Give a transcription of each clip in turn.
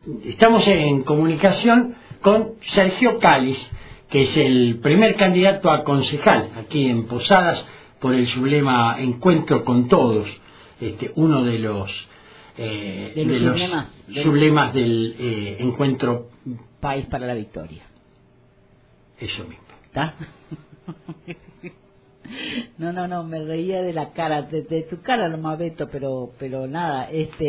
Estamos en comunicación con Sergio Cáliz, que es el primer candidato a concejal aquí en Posadas por el sublema Encuentro con Todos, uno de los sublemas del Encuentro País para la Victoria. Eso mismo. ¿Está? No, me reía de la cara, de tu cara nomás, Beto, pero nada,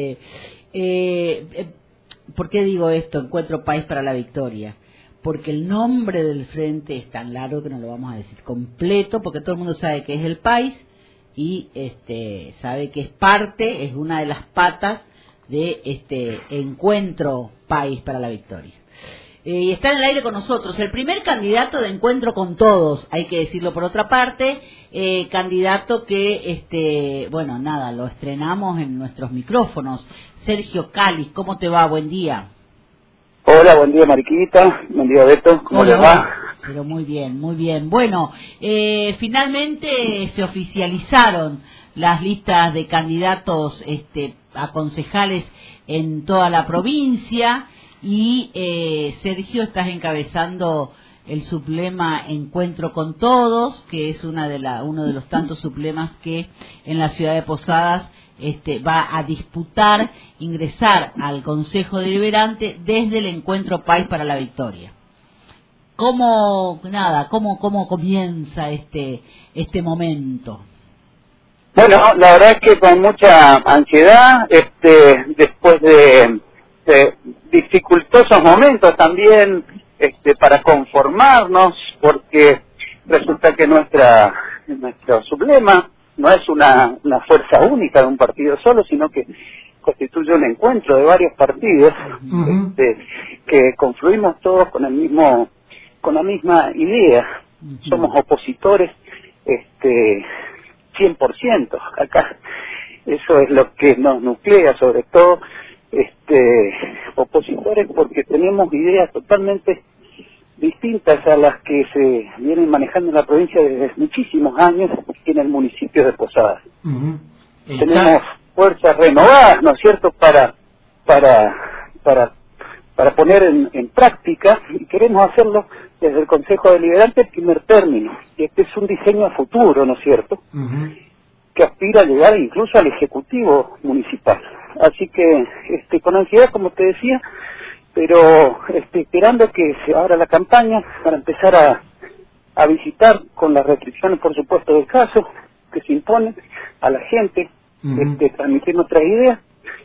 ¿por qué digo esto, Encuentro País para la Victoria? Porque el nombre del frente es tan largo que no lo vamos a decir completo, porque todo el mundo sabe que es el país y sabe que es parte, es una de las patas de este Encuentro País para la Victoria. Y está en el aire con nosotros el primer candidato de Encuentro con Todos, hay que decirlo por otra parte, candidato que, lo estrenamos en nuestros micrófonos. Sergio Cáliz, ¿cómo te va? Buen día. Hola, buen día Mariquita, buen día Beto, ¿cómo les va? Pero muy bien, muy bien. Bueno, finalmente se oficializaron las listas de candidatos a concejales en toda la provincia. Y Sergio, estás encabezando el sublema Encuentro con Todos, que es uno de los tantos sublemas que en la ciudad de Posadas va a disputar ingresar al Consejo Deliberante desde el Encuentro País para la Victoria. ¿Cómo comienza este momento? Bueno, la verdad es que con mucha ansiedad, después de dificultosos momentos también para conformarnos, porque resulta que nuestro sublema no es una fuerza única de un partido solo, sino que constituye un encuentro de varios partidos que confluimos todos con la misma idea. Somos opositores 100%. Acá eso es lo que nos nuclea, sobre todo opositores, porque tenemos ideas totalmente distintas a las que se vienen manejando en la provincia desde muchísimos años en el municipio de Posadas. Tenemos fuerzas renovadas, ¿no es cierto?, para poner en práctica, y queremos hacerlo desde el Consejo Deliberante el primer término. Y este es un diseño a futuro, ¿no es cierto?, que aspira a llegar incluso al Ejecutivo Municipal. Así que con ansiedad, como te decía, pero esperando que se abra la campaña para empezar a visitar, con las restricciones por supuesto del caso que se imponen a la gente, transmitir nuestras ideas.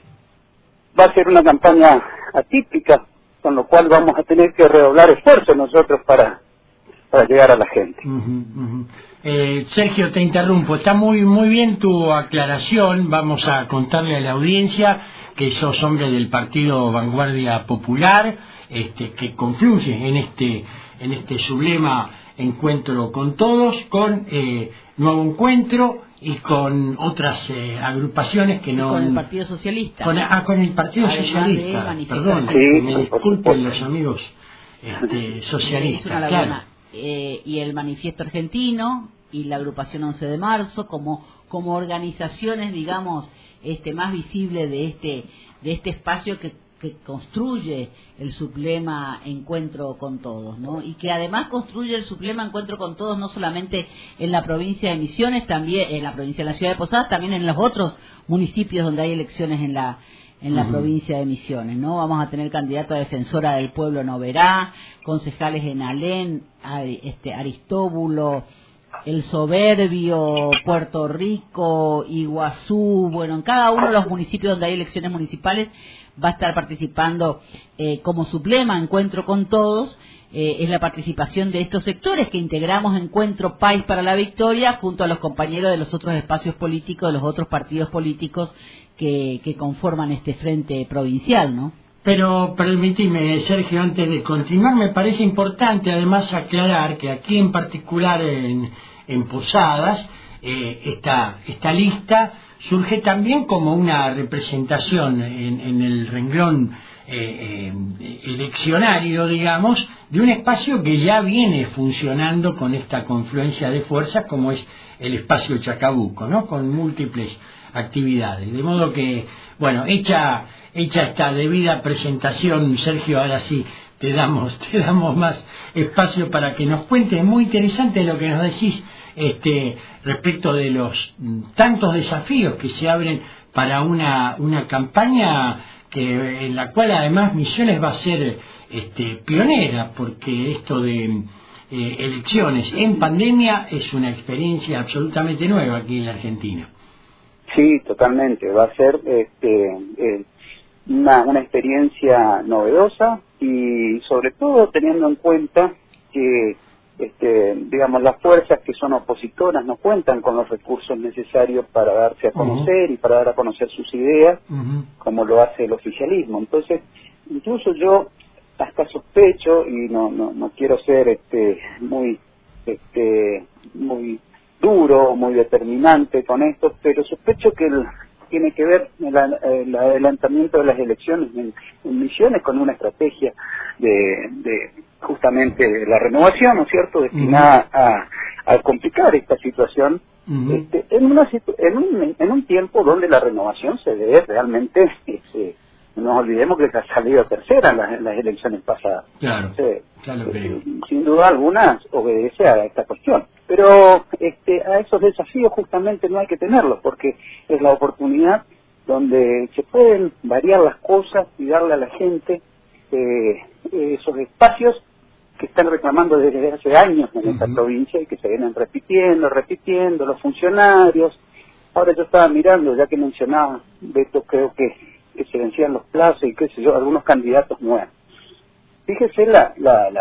Va a ser una campaña atípica, con lo cual vamos a tener que redoblar esfuerzos nosotros para llegar a la gente. Sergio, te interrumpo, está muy bien tu aclaración. Vamos a contarle a la audiencia que sos hombre del partido Vanguardia Popular, que confluye en este sublema Encuentro con Todos, con Nuevo Encuentro y con otras agrupaciones que no... Con el Partido Socialista. Con el Partido Socialista, perdón, sí, me disculpen los amigos socialistas, claro. Y el Manifiesto Argentino y la agrupación 11 de marzo como organizaciones, digamos, más visibles de este espacio que construye el sublema Encuentro con Todos, ¿no? Y que además construye el sublema Encuentro con Todos no solamente en la provincia de Misiones, también en la ciudad de Posadas, también en los otros municipios donde hay elecciones en la provincia de Misiones, ¿no? Vamos a tener candidato a defensora del pueblo en Oberá, concejales en Alén, Aristóbulo, El Soberbio, Puerto Rico, Iguazú. Bueno, en cada uno de los municipios donde hay elecciones municipales va a estar participando como sublema Encuentro con Todos. Es la participación de estos sectores que integramos Encuentro País para la Victoria junto a los compañeros de los otros espacios políticos, de los otros partidos políticos que conforman este frente provincial, ¿no? Pero permíteme, Sergio, antes de continuar, me parece importante además aclarar que aquí en particular en Posadas, esta lista surge también como una representación en el renglón eleccionario, digamos, de un espacio que ya viene funcionando con esta confluencia de fuerzas como es el espacio Chacabuco, ¿no?, con múltiples actividades. De modo que, bueno, hecha hecha esta debida presentación, Sergio, ahora sí te damos más espacio para que nos cuentes. Muy interesante lo que nos decís respecto de los tantos desafíos que se abren para una campaña en la cual además Misiones va a ser pionera, porque esto de elecciones en pandemia es una experiencia absolutamente nueva aquí en la Argentina. Sí, totalmente. Va a ser una experiencia novedosa y sobre todo teniendo en cuenta que digamos, las fuerzas que son opositoras no cuentan con los recursos necesarios para darse a conocer y para dar a conocer sus ideas, como lo hace el oficialismo. Entonces, incluso yo hasta sospecho, y no quiero ser muy duro, muy determinante con esto, pero sospecho que tiene que ver el adelantamiento de las elecciones en Misiones con una estrategia de justamente la renovación, ¿no es cierto?, destinada a complicar esta situación en un tiempo donde la renovación se ve realmente, no nos olvidemos que se ha salido tercera en las elecciones pasadas. Claro, claro que sin duda alguna obedece a esta cuestión. Pero a esos desafíos justamente no hay que tenerlos, porque es la oportunidad donde se pueden variar las cosas y darle a la gente esos espacios que están reclamando desde hace años en esta provincia y que se vienen repitiendo los funcionarios. Ahora yo estaba mirando, ya que mencionaba, Beto, creo que se vencían los plazos y qué sé yo, algunos candidatos nuevos. Fíjese la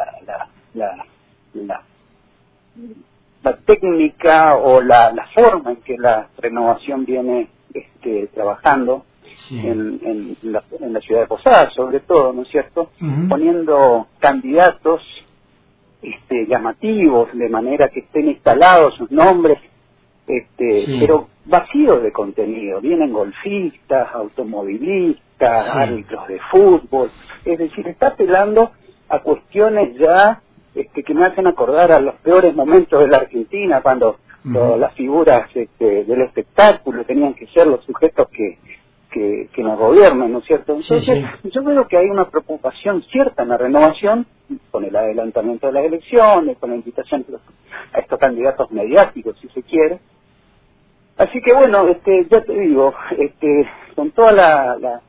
técnica o la forma en que la renovación viene trabajando en la ciudad de Posadas, sobre todo, ¿no es cierto? Poniendo candidatos llamativos, de manera que estén instalados sus nombres, pero vacíos de contenido. Vienen golfistas, automovilistas, árbitros de fútbol, es decir, está apelando a cuestiones ya que me hacen acordar a los peores momentos de la Argentina, cuando las figuras del espectáculo tenían que ser los sujetos que nos gobiernan, ¿no es cierto? Entonces, yo veo que hay una preocupación cierta en la renovación, con el adelantamiento de las elecciones, con la invitación a estos candidatos mediáticos, si se quiere. Así que bueno, ya te digo, con toda la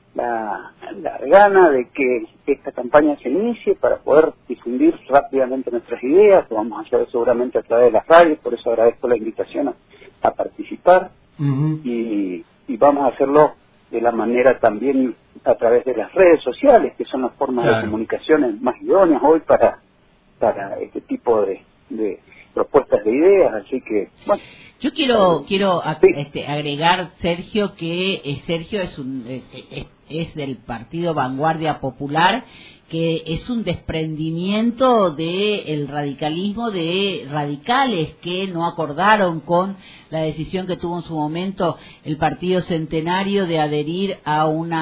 gana de que esta campaña se inicie para poder difundir rápidamente nuestras ideas, que vamos a hacer seguramente a través de las radios, por eso agradezco la invitación a participar, y vamos a hacerlo de la manera también a través de las redes sociales, que son las formas de comunicación más idóneas hoy para este tipo de propuestas de ideas. Así que bueno, yo quiero agregar, Sergio, que Sergio es del Partido Vanguardia Popular, que es un desprendimiento del radicalismo, de radicales que no acordaron con la decisión que tuvo en su momento el Partido Centenario de adherir a un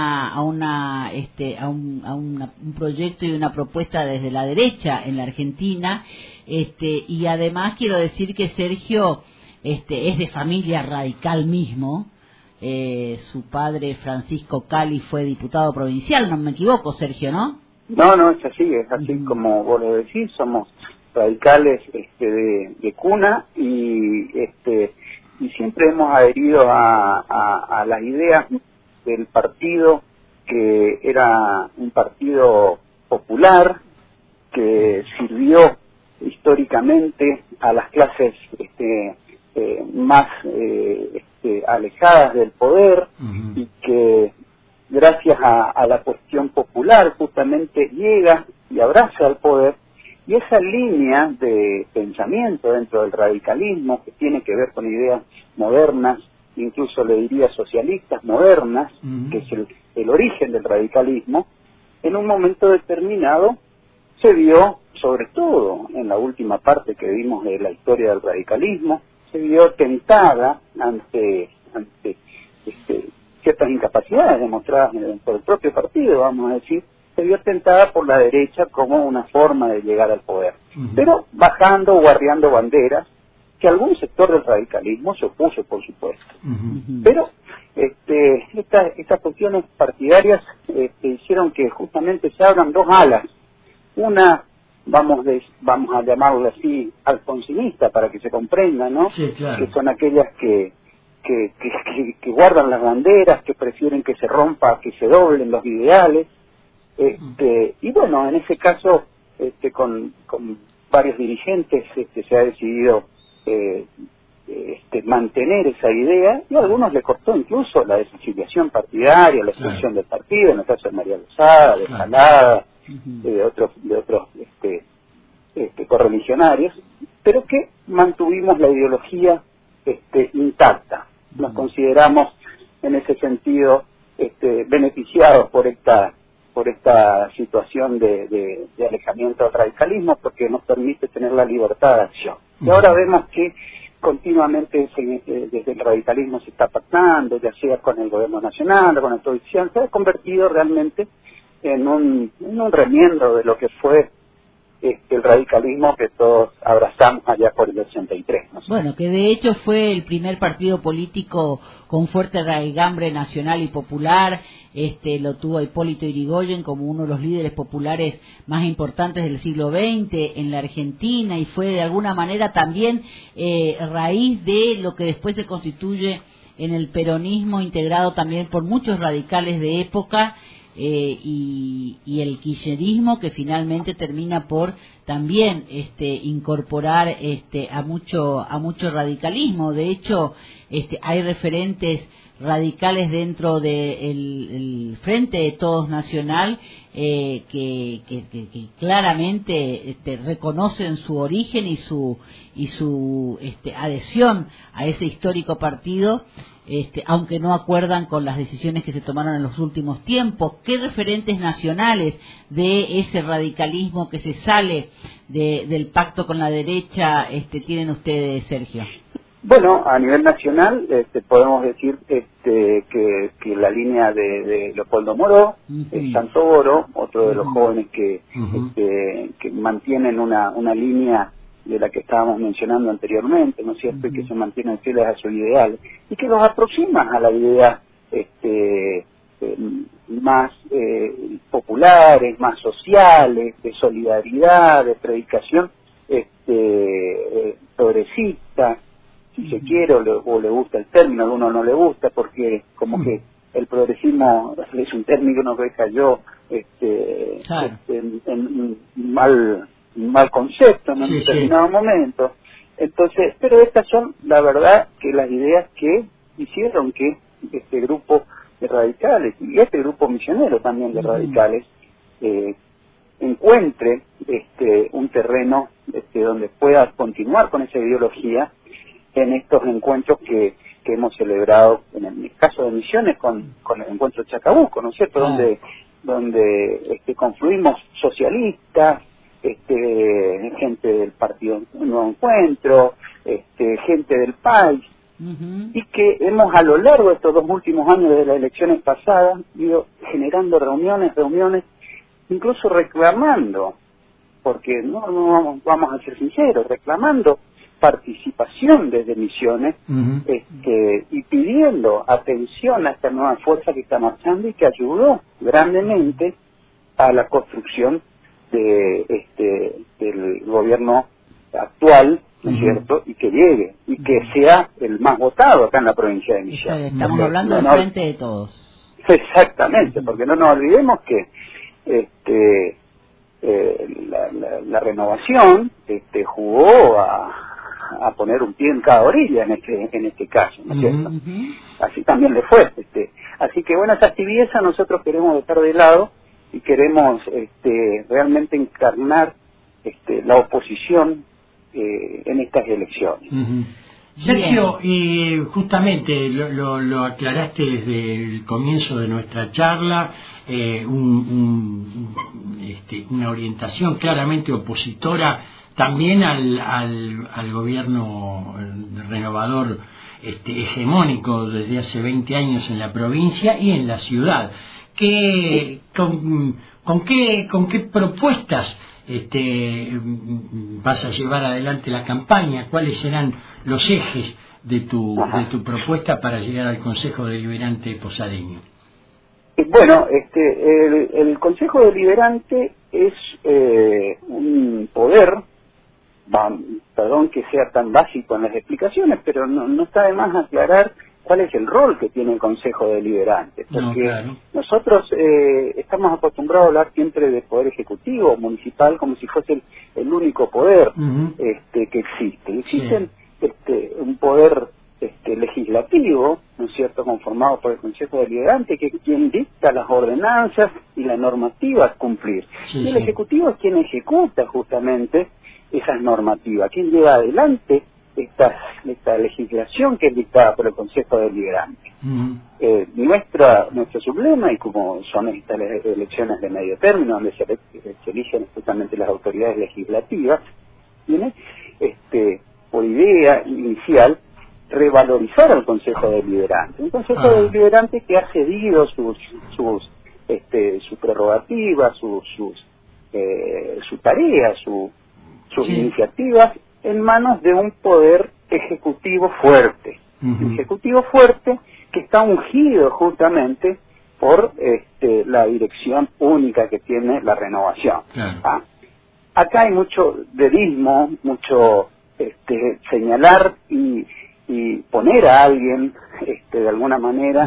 proyecto y una propuesta desde la derecha en la Argentina, y además quiero decir que Sergio es de familia radical mismo. Su padre, Francisco Cali, fue diputado provincial, no me equivoco, Sergio, ¿no? No, es así como vos lo decís, somos radicales de cuna y siempre hemos adherido a las ideas del partido, que era un partido popular que sirvió históricamente a las clases más alejadas del poder, y que gracias a la cuestión popular justamente llega y abraza al poder. Y esa línea de pensamiento dentro del radicalismo, que tiene que ver con ideas modernas, incluso le diría socialistas modernas, que es el origen del radicalismo, en un momento determinado se vio, sobre todo en la última parte que vimos de la historia del radicalismo, se vio tentada ante ciertas incapacidades demostradas por el propio partido, vamos a decir, se vio tentada por la derecha como una forma de llegar al poder, pero bajando, guardiando banderas, que algún sector del radicalismo se opuso, por supuesto. Pero estas cuestiones partidarias hicieron que justamente se abran dos alas. Una, vamos a llamarla así, alfonsinista, para que se comprenda, ¿no? Sí, claro. Que son aquellas que guardan las banderas, que prefieren que se rompa, que se doblen los ideales. Y bueno, en ese caso, con varios dirigentes se ha decidido mantener esa idea, y a algunos le costó incluso la desafiliación partidaria, la expulsión del partido, en el caso de María Lozada, de Salada, de otros correligionarios, pero que mantuvimos la ideología intacta. Nos consideramos en ese sentido beneficiados por esta situación de alejamiento del radicalismo, porque nos permite tener la libertad de acción. Y ahora vemos que continuamente desde el radicalismo se está pactando, ya sea con el gobierno nacional o con la provincial, se ha convertido realmente en un remiendo de lo que fue el radicalismo que todos abrazamos allá por el 83. ¿No? Bueno, que de hecho fue el primer partido político con fuerte raigambre nacional y popular. Lo tuvo Hipólito Yrigoyen como uno de los líderes populares más importantes del siglo XX en la Argentina, y fue de alguna manera también raíz de lo que después se constituye en el peronismo, integrado también por muchos radicales de época. Y el kirchnerismo, que finalmente termina por también incorporar a mucho radicalismo. De hecho, hay referentes radicales dentro del Frente de Todos Nacional que claramente reconocen su origen y su adhesión a ese histórico partido, aunque no acuerdan con las decisiones que se tomaron en los últimos tiempos. ¿Qué referentes nacionales de ese radicalismo que se sale del pacto con la derecha tienen ustedes, Sergio? Bueno, a nivel nacional podemos decir que la línea de Leopoldo Moró, Santoro, otro de los jóvenes que mantienen una línea de la que estábamos mencionando anteriormente, ¿no es cierto?, y que se mantienen fieles a sus ideales, y que los aproximan a la idea más populares, más sociales, de solidaridad, de predicación progresista, si se quiere, o le gusta el término, a uno no le gusta, porque como que el progresismo es un término que cayó en un mal concepto en un determinado momento. Entonces, pero estas son, la verdad, que las ideas que hicieron que este grupo de radicales, y este grupo misionero también de radicales, encuentre un terreno donde pueda continuar con esa ideología en estos encuentros que hemos celebrado, en el caso de Misiones, con el encuentro de Chacabuco, ¿no es cierto?, donde confluimos socialistas, gente del Partido Nuevo Encuentro, gente del país, y que hemos a lo largo de estos 2 últimos años de las elecciones pasadas ido generando reuniones, incluso reclamando, porque no vamos a ser sinceros, reclamando participación desde Misiones, y pidiendo atención a esta nueva fuerza que está marchando y que ayudó grandemente a la construcción del gobierno actual, ¿no es cierto?, y que llegue, y que sea el más votado acá en la provincia de Misiones. Estamos hablando del Frente de Todos. Exactamente, porque no nos olvidemos que la renovación jugó a poner un pie en cada orilla en este caso, ¿no es cierto? Así también le fue. Así que bueno, esa tibieza nosotros queremos dejar de lado y queremos realmente encarnar la oposición en estas elecciones. Sergio, y justamente lo aclaraste desde el comienzo de nuestra charla, una orientación claramente opositora también al gobierno renovador hegemónico desde hace 20 años en la provincia y en la ciudad. ¿Con qué propuestas vas a llevar adelante la campaña? ¿Cuáles serán los ejes de tu propuesta para llegar al Consejo Deliberante posadeño. Bueno, el Consejo Deliberante es un poder, perdón que sea tan básico en las explicaciones, pero no está de más aclarar cuál es el rol que tiene el Consejo Deliberante, porque claro. Nosotros estamos acostumbrados a hablar siempre del Poder Ejecutivo municipal como si fuese el único poder que existe. Existen un poder legislativo, ¿no es cierto?, conformado por el Consejo Deliberante, que es quien dicta las ordenanzas y la normativa a cumplir. Y el Ejecutivo es quien ejecuta justamente esas normativas, quien lleva adelante esta legislación que es dictada por el Consejo Deliberante. Nuestro sublema, y como son estas elecciones de medio término, donde se eligen justamente las autoridades legislativas, tiene por idea inicial revalorizar al Consejo Deliberante. Un Consejo Deliberante que ha cedido sus prerrogativas, su tarea, sus iniciativas en manos de un poder ejecutivo fuerte. Ejecutivo fuerte que está ungido justamente por la dirección única que tiene la renovación. Acá hay mucho dedismo, mucho señalar y poner a alguien de alguna manera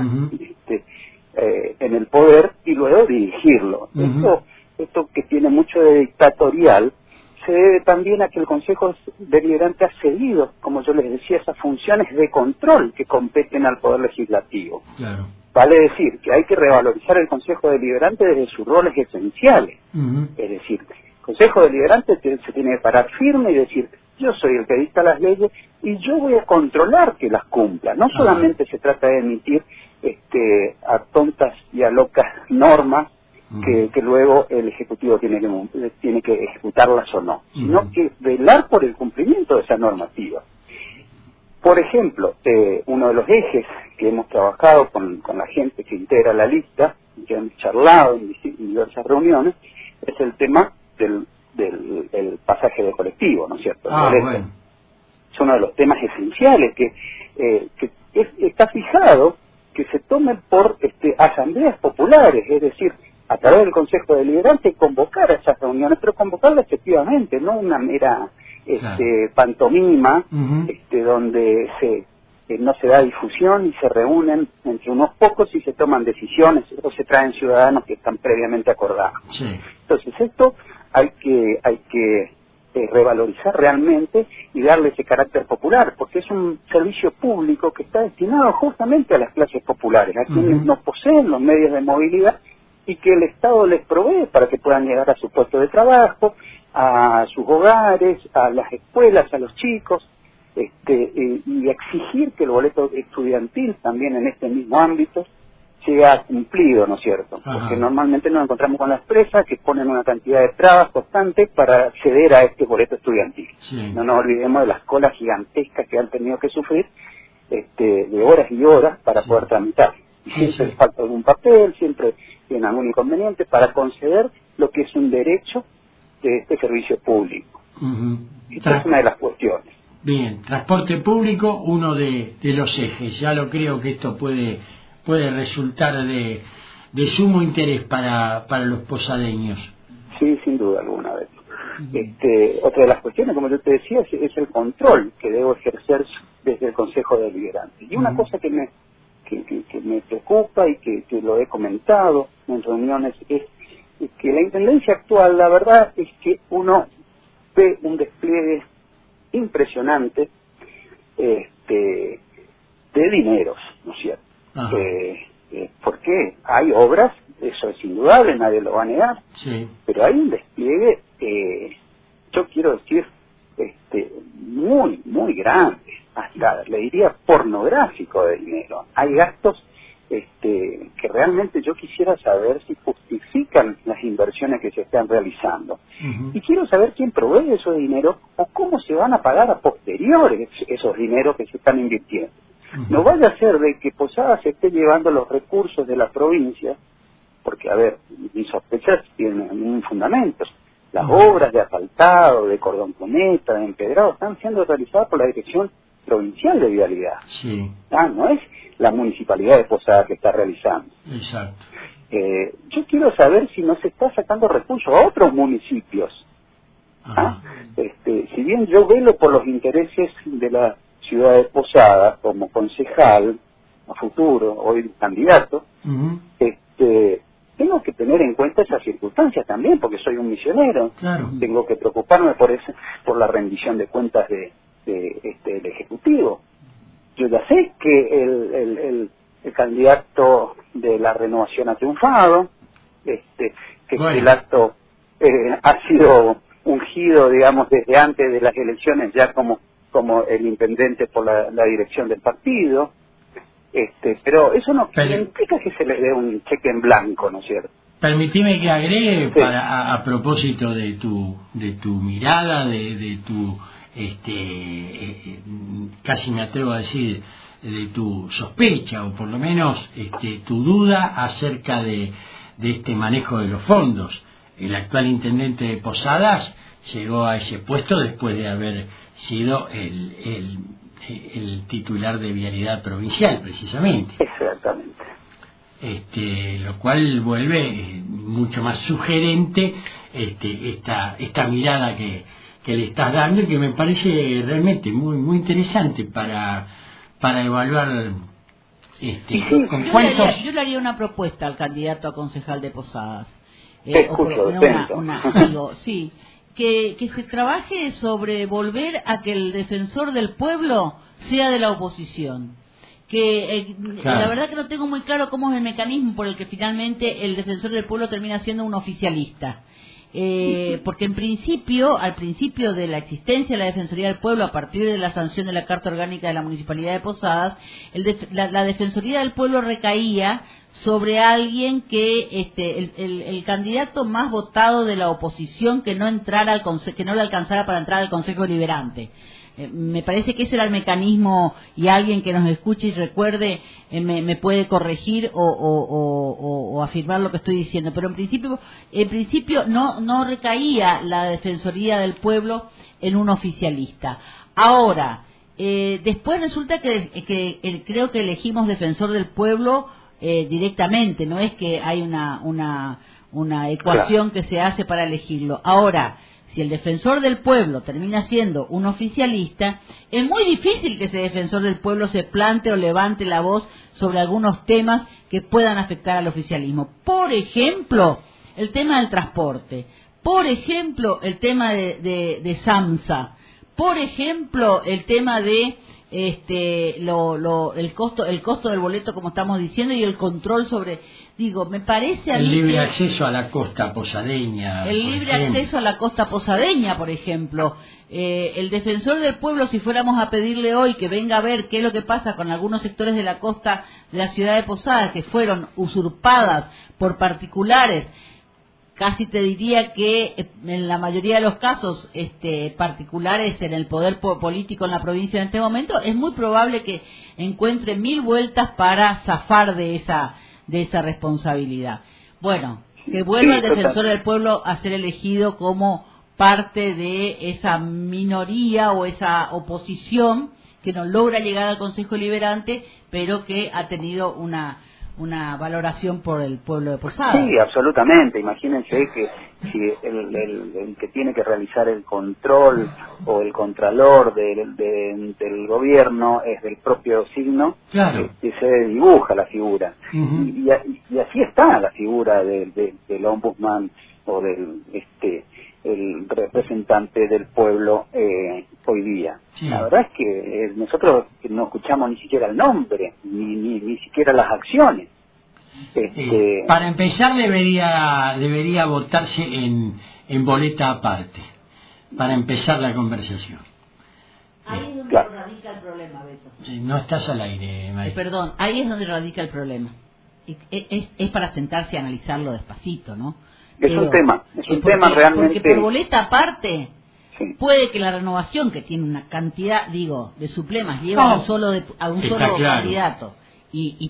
en el poder y luego dirigirlo. Esto que tiene mucho de dictatorial se debe también a que el Consejo Deliberante ha cedido, como yo les decía, esas funciones de control que competen al Poder Legislativo. Vale decir que hay que revalorizar el Consejo Deliberante desde sus roles esenciales. Es decir, el Consejo Deliberante se tiene que parar firme y decir: yo soy el que dicta las leyes y yo voy a controlar que las cumpla. No solamente se trata de emitir a tontas y a locas normas que luego el Ejecutivo tiene que ejecutarlas o no, sino que velar por el cumplimiento de esa normativa. Por ejemplo, uno de los ejes que hemos trabajado con la gente que integra la lista, que hemos charlado en diversas reuniones, es el tema del pasaje de colectivo, ¿no es cierto? Bueno. Es uno de los temas esenciales que está fijado que se tomen por asambleas populares, es decir, a través del Consejo Deliberante convocar a esas reuniones, pero convocarlas efectivamente, no una mera pantomima donde no se da difusión y se reúnen entre unos pocos y se toman decisiones o se traen ciudadanos que están previamente acordados. Entonces esto hay que revalorizar realmente y darle ese carácter popular, porque es un servicio público que está destinado justamente a las clases populares, a quienes no poseen los medios de movilidad y que el Estado les provee para que puedan llegar a su puesto de trabajo, a sus hogares, a las escuelas, a los chicos, y exigir que el boleto estudiantil también en este mismo ámbito sea cumplido, ¿no es cierto? Porque normalmente nos encontramos con las empresas que ponen una cantidad de trabas constantes para acceder a este boleto estudiantil. No nos olvidemos de las colas gigantescas que han tenido que sufrir de horas y horas para poder tramitar. Siempre les falta algún papel, siempre tienen algún inconveniente para conceder lo que es un derecho de este servicio público. Esta es una de las cuestiones. Bien, transporte público, uno de los ejes. Ya lo creo que esto puede resultar de sumo interés para los posadeños. Sí, sin duda alguna vez. Otra de las cuestiones, como yo te decía, es el control que debo ejercer desde el Consejo Deliberante. Y una cosa que me preocupa y que lo he comentado en reuniones es que la Intendencia actual, la verdad es que uno ve un despliegue impresionante de dineros, ¿no es cierto? Porque hay obras, eso es indudable, nadie lo va a negar, pero hay un despliegue, yo quiero decir, muy, muy grande, hasta le diría pornográfico de dinero. Hay gastos que realmente yo quisiera saber si justifican las inversiones que se están realizando. Y quiero saber quién provee esos dineros o cómo se van a pagar a posteriores esos dineros que se están invirtiendo. No vaya a ser de que Posadas se esté llevando los recursos de la provincia, porque, a ver, mis sospechas tienen un fundamento. Las obras de asfaltado, de cordón cuneta, de empedrado, están siendo realizadas por la Dirección provincial de vialidad. Sí. No es la municipalidad de Posadas que está realizando. Exacto. Yo quiero saber si no se está sacando recursos a otros municipios. Si bien yo velo por los intereses de la ciudad de Posadas como concejal a futuro, hoy candidato, tengo que tener en cuenta esas circunstancias también, porque soy un misionero. Claro. Tengo que preocuparme por la rendición de cuentas del Ejecutivo. Yo ya sé que el candidato de la Renovación ha triunfado, que bueno, el acto ha sido ungido, digamos, desde antes de las elecciones ya como el intendente por la dirección del partido. Pero eso no implica que se le dé un cheque en blanco, ¿no es cierto? Permitime que agregue, sí, a propósito de tu mirada, de tu casi me atrevo a decir, de tu sospecha, o por lo menos tu duda acerca de este manejo de los fondos. El actual intendente de Posadas llegó a ese puesto después de haber sido el titular de Vialidad Provincial, precisamente. Exactamente. Lo cual vuelve mucho más sugerente esta mirada que le estás dando, y que me parece realmente muy muy interesante para evaluar con cuántos. Yo le haría una propuesta al candidato a concejal de Posadas. Sí, que se trabaje sobre volver a que el defensor del pueblo sea de la oposición. Claro. La verdad que no tengo muy claro cómo es el mecanismo por el que finalmente el defensor del pueblo termina siendo un oficialista. Porque al principio de la existencia de la Defensoría del Pueblo, a partir de la sanción de la Carta Orgánica de la Municipalidad de Posadas, la Defensoría del Pueblo recaía sobre alguien que el candidato más votado de la oposición que no le alcanzara para entrar al Consejo Deliberante. Me parece que ese era el mecanismo, y alguien que nos escuche y recuerde me puede corregir o afirmar lo que estoy diciendo, pero en principio no recaía la Defensoría del Pueblo en un oficialista. Ahora, después resulta que creo que elegimos defensor del pueblo directamente, no es que hay una ecuación que se hace para elegirlo. Ahora, si el defensor del pueblo termina siendo un oficialista, es muy difícil que ese defensor del pueblo se plante o levante la voz sobre algunos temas que puedan afectar al oficialismo. Por ejemplo, el tema del transporte. Por ejemplo, el tema de SAMSA. Por ejemplo, el tema de el costo del boleto, como estamos diciendo, y el control sobre, me parece a mí el libre acceso a la costa posadeña, acceso a la costa posadeña, por ejemplo. El defensor del pueblo, si fuéramos a pedirle hoy que venga a ver qué es lo que pasa con algunos sectores de la costa de la ciudad de Posadas que fueron usurpadas por particulares, casi te diría que en la mayoría de los casos particulares en el poder político en la provincia en este momento, es muy probable que encuentre 1000 vueltas para zafar de esa responsabilidad. Bueno, que vuelva el defensor del pueblo a ser elegido como parte de esa minoría o esa oposición que no logra llegar al Consejo Deliberante, pero que ha tenido una valoración por el pueblo de Posadas. Sí, absolutamente. Imagínense que si el que tiene que realizar el control o el contralor del gobierno es del propio signo, claro, se dibuja la figura. Uh-huh. Y así está la figura del ombudsman o del el representante del pueblo hoy día. Sí. La verdad es que nosotros no escuchamos ni siquiera el nombre, ni siquiera las acciones. Para empezar debería votarse en boleta aparte, para empezar la conversación. Ahí es donde radica el problema, Beto. No estás al aire, María. Perdón, ahí es donde radica el problema. Es para sentarse a analizarlo despacito, ¿no? Es un tema realmente... Porque por boleta aparte, sí, puede que la Renovación, que tiene una cantidad, de suplemas, lleva a un solo candidato, y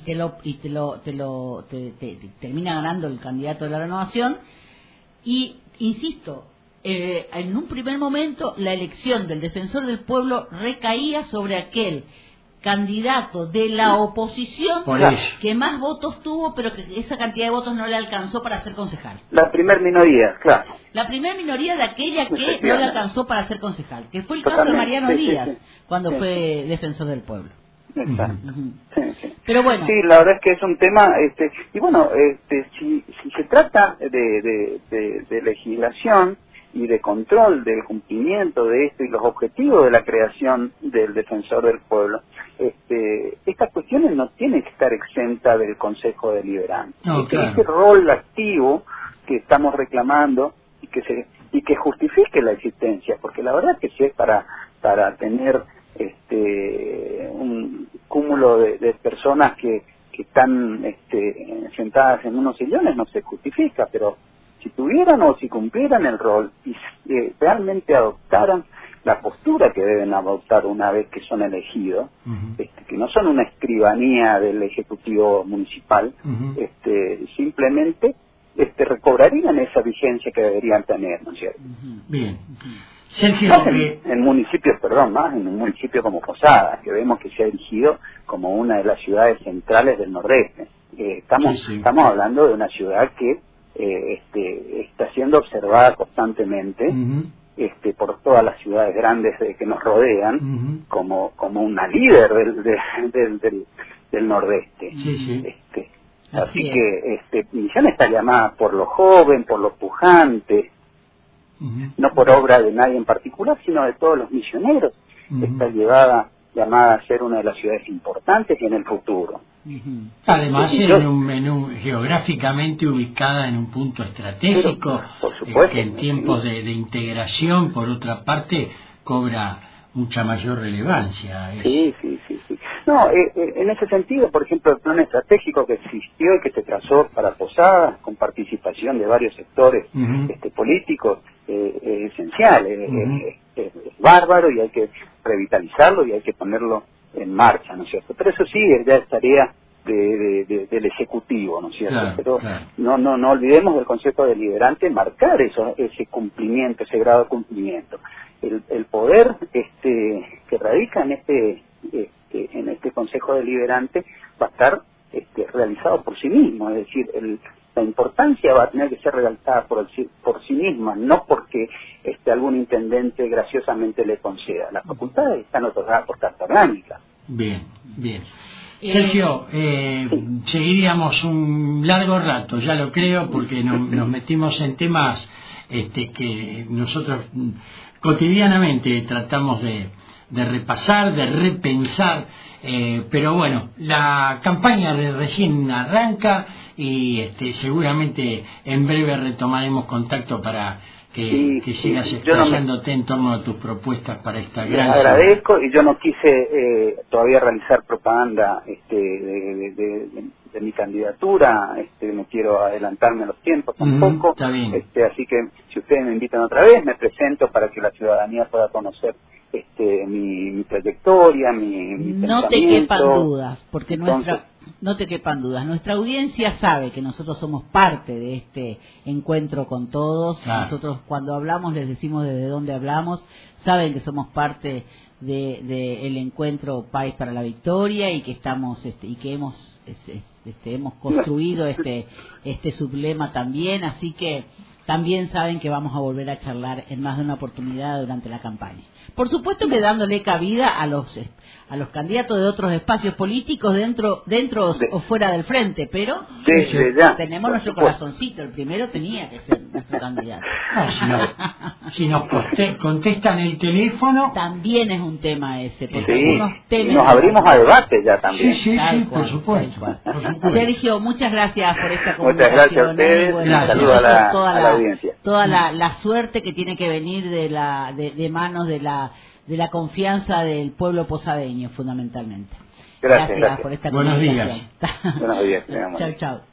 te termina ganando el candidato de la Renovación, y insisto, en un primer momento la elección del defensor del pueblo recaía sobre aquel candidato de la oposición que más votos tuvo, pero que esa cantidad de votos no le alcanzó para ser concejal. La primer minoría, claro. La primer minoría de aquella que no le alcanzó para ser concejal, que fue el caso de Mariano Díaz, cuando fue defensor del pueblo. Exacto. Sí. Pero bueno. Sí, la verdad es que es un tema, y bueno, si se trata de legislación y de control del cumplimiento de esto y los objetivos de la creación del defensor del pueblo, estas cuestiones no tienen que estar exentas del Consejo Deliberante. No, claro. Ese rol activo que estamos reclamando y que justifique la existencia, porque la verdad que si es para tener un cúmulo de personas que están sentadas en unos sillones no se justifica, pero si tuvieran o si cumplieran el rol y realmente adoptaran la postura que deben adoptar una vez que son elegidos, que no son una escribanía del Ejecutivo Municipal, simplemente recobrarían esa vigencia que deberían tener, ¿no es cierto? Bien. Sergio, más en municipios, más en un municipio como Posadas, que vemos que se ha erigido como una de las ciudades centrales del Nordeste. Estamos hablando de una ciudad que está siendo observada constantemente por todas las ciudades grandes que nos rodean como una líder del Nordeste. Así que Misiones está llamada por lo joven, por lo pujante, no por obra de nadie en particular, sino de todos los misioneros. Está llamada a ser una de las ciudades importantes y en el futuro. Además, geográficamente ubicada en un punto estratégico, por supuesto, que en tiempos de integración, por otra parte, cobra mucha mayor relevancia. Sí. No, en ese sentido, por ejemplo, el plan estratégico que existió y que se trazó para Posadas, con participación de varios sectores políticos, es esencial, es bárbaro y hay que revitalizarlo y hay que ponerlo en marcha, ¿no es cierto? Pero eso sí, ya es tarea del Ejecutivo, ¿no es cierto? Claro, pero claro. No olvidemos del Consejo Deliberante marcar ese cumplimiento, ese grado de cumplimiento. El poder que radica en este Consejo Deliberante va a estar realizado por sí mismo, es decir, la importancia va a tener que ser realizada por sí misma, no porque algún intendente graciosamente le conceda. Las facultades están otorgadas por carta orgánica. Bien. Sergio, seguiríamos un largo rato, ya lo creo, porque nos metimos en temas que nosotros cotidianamente tratamos de repasar, de repensar, pero bueno, la campaña recién arranca y seguramente en breve retomaremos contacto para que sigas explayándote en torno a tus propuestas para esta gran ciudad. Agradezco, y yo no quise todavía realizar propaganda de mi candidatura, no quiero adelantarme a los tiempos tampoco, está bien. Así que si ustedes me invitan otra vez, me presento para que la ciudadanía pueda conocer mi trayectoria, mi no te quepan dudas, porque no te quepan dudas. Nuestra audiencia sabe que nosotros somos parte de este encuentro con todos. Claro. Nosotros cuando hablamos les decimos desde dónde hablamos. Saben que somos parte de el encuentro País para la Victoria y que estamos y que hemos construido este sublema también. Así que también saben que vamos a volver a charlar en más de una oportunidad durante la campaña. Por supuesto que dándole cabida a los candidatos de otros espacios políticos dentro o fuera del frente, pero tenemos nuestro corazoncito. El primero tenía que ser nuestro candidato. Si nos contestan el teléfono, también es un tema ese, porque algunos temas nos abrimos a debate ya también. Sí, por supuesto. Sergio, muchas gracias por esta comunicación. Muchas gracias a ustedes. Un saludo a la audiencia. Toda la suerte que tiene que venir de manos de la confianza del pueblo posadeño, fundamentalmente. Gracias Por esta Buenos comunicación. días. Buenos días. Chao.